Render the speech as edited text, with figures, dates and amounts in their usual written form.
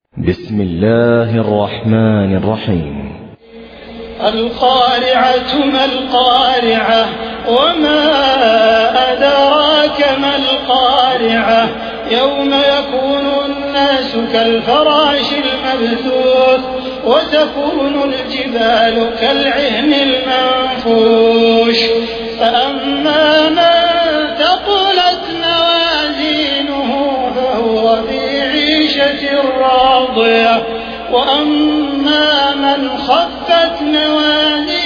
بسم الله الرحمن الرحيم. القارعة ما القارعة وما أدراك ما القارعة يوم يكون الناس كالفراش المبثوث وتكون الجبال كالعهن المنفوش فأما من ثقلت موازينه فهو في عيشة راضية وأما من خفت موازينه